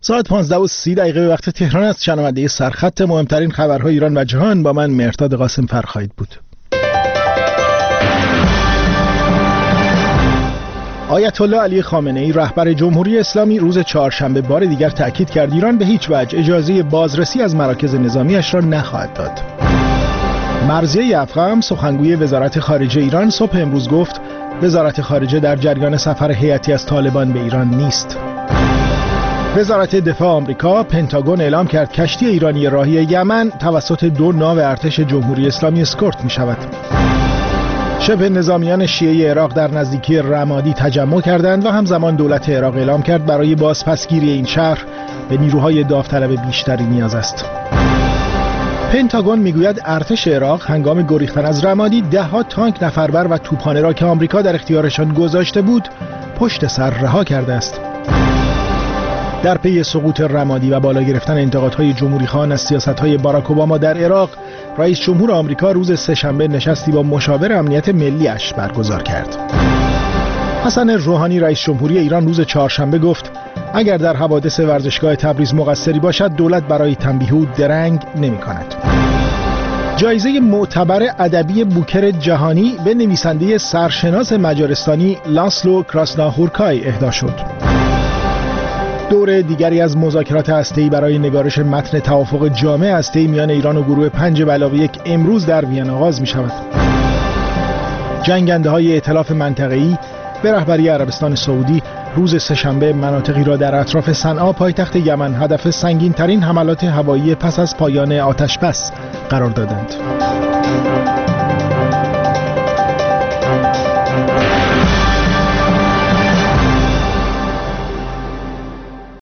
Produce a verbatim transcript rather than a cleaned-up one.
ساعت پانزده و سی دقیقه وقت تهران است. شنونده سرخط مهمترین خبرهای ایران و جهان با من مهرداد قاسم فر خواهید بود. آیت الله علی خامنه ای رهبر جمهوری اسلامی روز چهارشنبه بار دیگر تأکید کرد ایران به هیچ وجه اجازه بازرسی از مراکز نظامیش را نخواهد داد. مرضیه افخم سخنگوی وزارت خارجه ایران صبح امروز گفت وزارت خارجه در جریان سفر هیئتی از طالبان به ایران نیست. وزارت دفاع آمریکا پنتاگون اعلام کرد کشتی ایرانی راهی یمن توسط دو ناو ارتش جمهوری اسلامی اسکورت می شود. شبه نظامیان شیعه عراق در نزدیکی رمادی تجمع کردند و همزمان دولت عراق اعلام کرد برای بازپسگیری این شهر به نیروهای داوطلب بیشتری نیاز است. پنتاگون میگوید ارتش عراق هنگام گریختن از رمادی ده ها تانک نفربر و توپخانه را که آمریکا در اختیارشان گذاشته بود پشت سر رها کرده است. در پی سقوط رمادی و بالا گرفتن انتقادهای جمهوری خواهان از سیاست‌های باراک اوباما در عراق، رئیس جمهور آمریکا روز سه‌شنبه نشستی با مشاور امنیت ملی‌اش برگزار کرد. حسن روحانی رئیس جمهوری ایران روز چهارشنبه گفت اگر در حوادث ورزشگاه تبریز مقصری باشد دولت برای تنبیه او درنگ نمی‌کند. جایزه معتبر ادبی بوکر جهانی به نویسنده سرشناس مجارستانی لاسلو کراسناهورکای اهدا شد. دور دیگری از مذاکرات هسته‌ای برای نگارش متن توافق جامع هسته‌ای میان ایران و گروه پنج به علاوه یک امروز در وین آغاز می شود. جنگنده‌های ائتلاف منطقه‌ای به رهبری عربستان سعودی روز سه‌شنبه مناطقی را در اطراف صنعا پایتخت یمن هدف سنگین‌ترین حملات هوایی پس از پایان آتش بس قرار دادند.